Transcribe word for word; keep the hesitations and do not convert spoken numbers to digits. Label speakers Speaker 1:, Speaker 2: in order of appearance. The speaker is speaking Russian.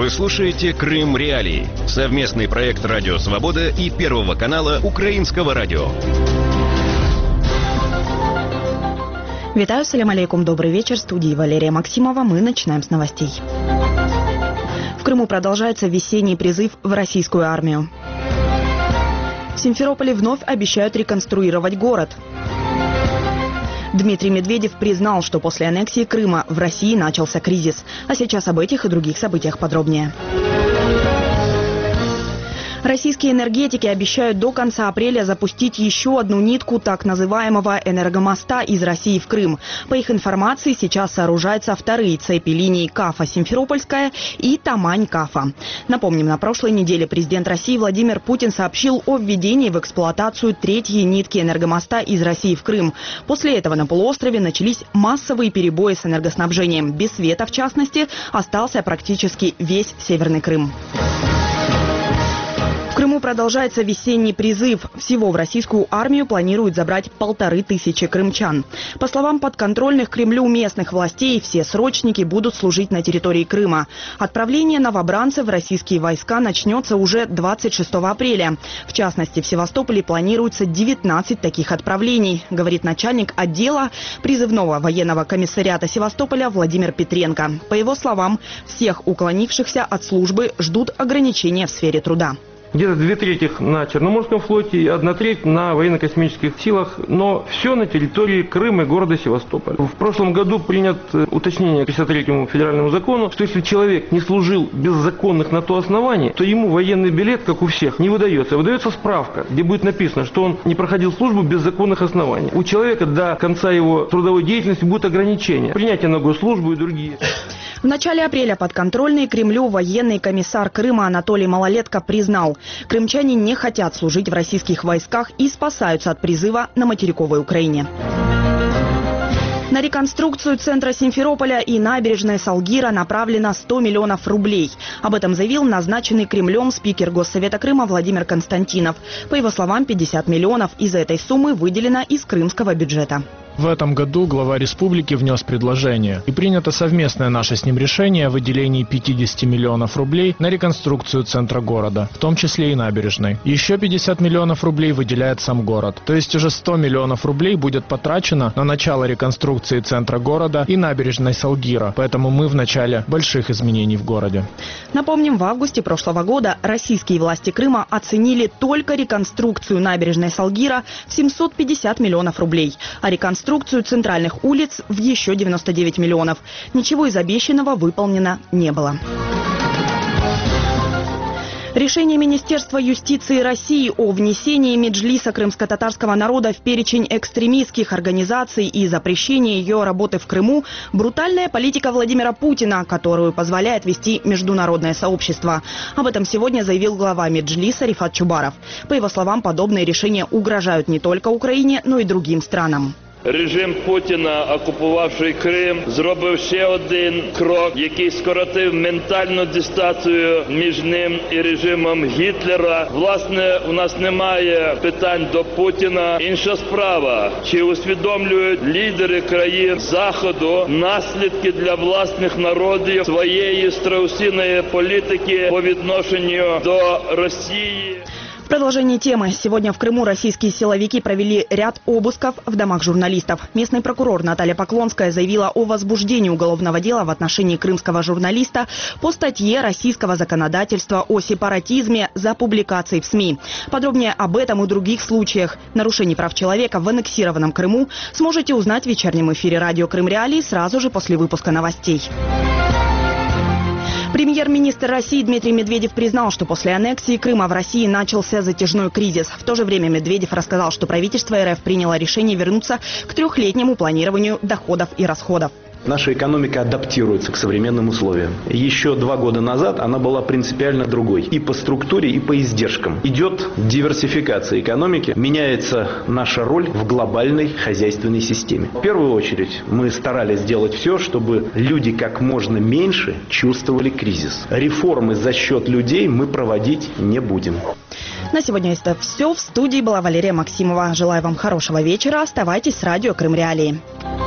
Speaker 1: Вы слушаете «Крым Реалии» — совместный проект «Радио Свобода» и Первого канала Украинского радио.
Speaker 2: Витаю, салям алейкум, добрый вечер. В студии Валерия Максимова. Мы начинаем с новостей. В Крыму продолжается весенний призыв в российскую армию. В Симферополе вновь обещают реконструировать город. Дмитрий Медведев признал, что после аннексии Крыма в России начался кризис. А сейчас об этих и других событиях подробнее. Российские энергетики обещают до конца апреля запустить еще одну нитку так называемого энергомоста из России в Крым. По их информации, сейчас сооружаются вторые цепи линий Кафа-Симферопольская и Тамань-Кафа. Напомним, на прошлой неделе президент России Владимир Путин сообщил о введении в эксплуатацию третьей нитки энергомоста из России в Крым. После этого на полуострове начались массовые перебои с энергоснабжением. Без света, в частности, остался практически весь Северный Крым. В Крыму продолжается весенний призыв. Всего в российскую армию планируют забрать полторы тысячи крымчан. По словам подконтрольных Кремлю местных властей, все срочники будут служить на территории Крыма. Отправление новобранцев в российские войска начнется уже двадцать шестого апреля. В частности, в Севастополе планируется девятнадцать таких отправлений, говорит начальник отдела призывного военного комиссариата Севастополя Владимир Петренко. По его словам, всех уклонившихся от службы ждут ограничения в сфере труда.
Speaker 3: Где-то две трети на Черноморском флоте и одна треть на военно-космических силах, но все на территории Крыма и города Севастополь. В прошлом году принят уточнение к пятьдесят третьему федеральному закону, что если человек не служил без законных на то оснований, то ему военный билет, как у всех, не выдается. Выдается справка, где будет написано, что он не проходил службу без законных оснований. У человека до конца его трудовой деятельности будут ограничения. Принятие на госслужбу и другие.
Speaker 2: В начале апреля подконтрольный Кремлю военный комиссар Крыма Анатолий Малолетко признал, крымчане не хотят служить в российских войсках и спасаются от призыва на материковой Украине. На реконструкцию центра Симферополя и набережной Салгира направлено сто миллионов рублей. Об этом заявил назначенный Кремлем спикер Госсовета Крыма Владимир Константинов. По его словам, пятьдесят миллионов из этой суммы выделено из крымского бюджета.
Speaker 4: В этом году глава республики внес предложение, и принято совместное наше с ним решение о выделении пятидесяти миллионов рублей на реконструкцию центра города, в том числе и набережной. Еще пятьдесят миллионов рублей выделяет сам город. То есть уже сто миллионов рублей будет потрачено на начало реконструкции центра города и набережной Салгира. Поэтому мы в начале больших изменений в городе.
Speaker 2: Напомним, в августе прошлого года российские власти Крыма оценили только реконструкцию набережной Салгира в семьсот пятьдесят миллионов рублей, а реконструкцию Реконструкцию центральных улиц в еще девяносто девять миллионов. Ничего из обещанного выполнено не было. Решение Министерства юстиции России о внесении Меджлиса крымско-татарского народа в перечень экстремистских организаций и запрещении ее работы в Крыму – брутальная политика Владимира Путина, которую позволяет вести международное сообщество. Об этом сегодня заявил глава Меджлиса Рифат Чубаров. По его словам, подобные решения угрожают не только Украине, но и другим странам.
Speaker 5: Режим Путіна, окупувавший Крим, зробив ще один крок, який скоротив ментальну дистанцію між ним і режимом Гітлера. Власне, у нас немає питань до Путіна. Інша справа, чи усвідомлюють лідери країн Заходу наслідки для власних народів своєї страусиної політики по відношенню до Росії.
Speaker 2: В продолжении темы. Сегодня в Крыму российские силовики провели ряд обысков в домах журналистов. Местный прокурор Наталья Поклонская заявила о возбуждении уголовного дела в отношении крымского журналиста по статье российского законодательства о сепаратизме за публикацией в СМИ. Подробнее об этом и других случаях нарушений прав человека в аннексированном Крыму сможете узнать в вечернем эфире радио «Крым Реалии» сразу же после выпуска новостей. Премьер-министр России Дмитрий Медведев признал, что после аннексии Крыма в России начался затяжной кризис. В то же время Медведев рассказал, что правительство РФ приняло решение вернуться к трехлетнему планированию доходов и расходов.
Speaker 6: Наша экономика адаптируется к современным условиям. Еще два года назад она была принципиально другой. И по структуре, и по издержкам. Идет диверсификация экономики. Меняется наша роль в глобальной хозяйственной системе. В первую очередь мы старались сделать все, чтобы люди как можно меньше чувствовали кризис. Реформы за счет людей мы проводить не будем.
Speaker 2: На сегодня это все. В студии была Валерия Максимова. Желаю вам хорошего вечера. Оставайтесь с радио «Крым Реалии».